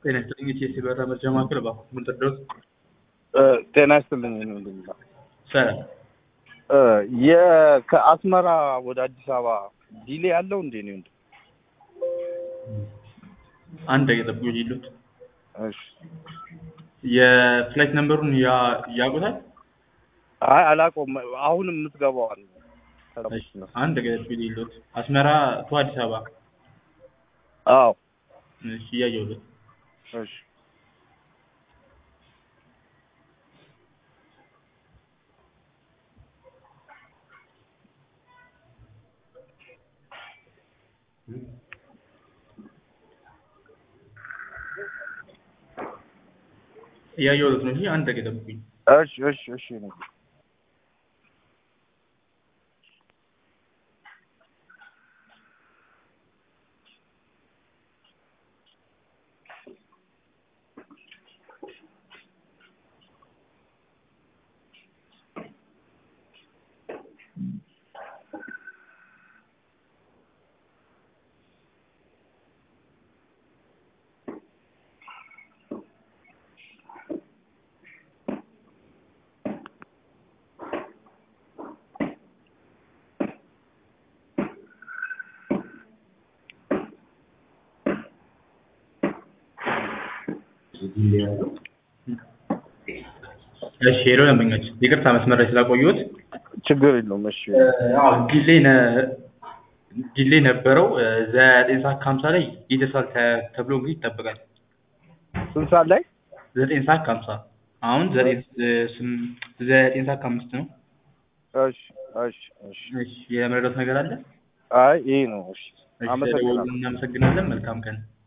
ጤና ይስጥልኝ የሲበራ መርጃ ማዕከል እባክዎ ምን ልርዳዎት? ጤና ይስጥልኝ እንዴት ሰላም። ከአስመራ ወደ አዲስ አበባ ዲሌ ያለው እንዴ ነው እንዴ? አንድ ደቂቃ ጠብቁኝ ይሉት። እሺ። የፍላይት ነምበሩን ያውቁታል? አይ አላውቀውም። አሁንም የምትገባው አለ። እሺ አንድ ደቂቃ ጠብቁኝ ይሉት። አስመራ ቱ አዲስ አበባ። አዎ። እሺ እያየሁት። እሺ። እያየሁት ነው። እሺ አንድ ደቂቃ ጠብቁኝ። እሺ ነው። እሺ ሄሎ ደንበኞች ይቅርታ መስመር ላይ ስላቆየሁት። ችግር የለውም። እሺ። አዎ ዲሌ ነበረው። 9:50 ላይ ይደርሳል ተብሎ እንግዲህ ይጠበቃል። ስንት ሰዓት ላይ? 9:50 አሁን 9:05 ነው። እሺ። የመረዳት ነገር አለ? አይ ይሄ ነው። እሺ። እናመሰግናለን። መልካም ቀን።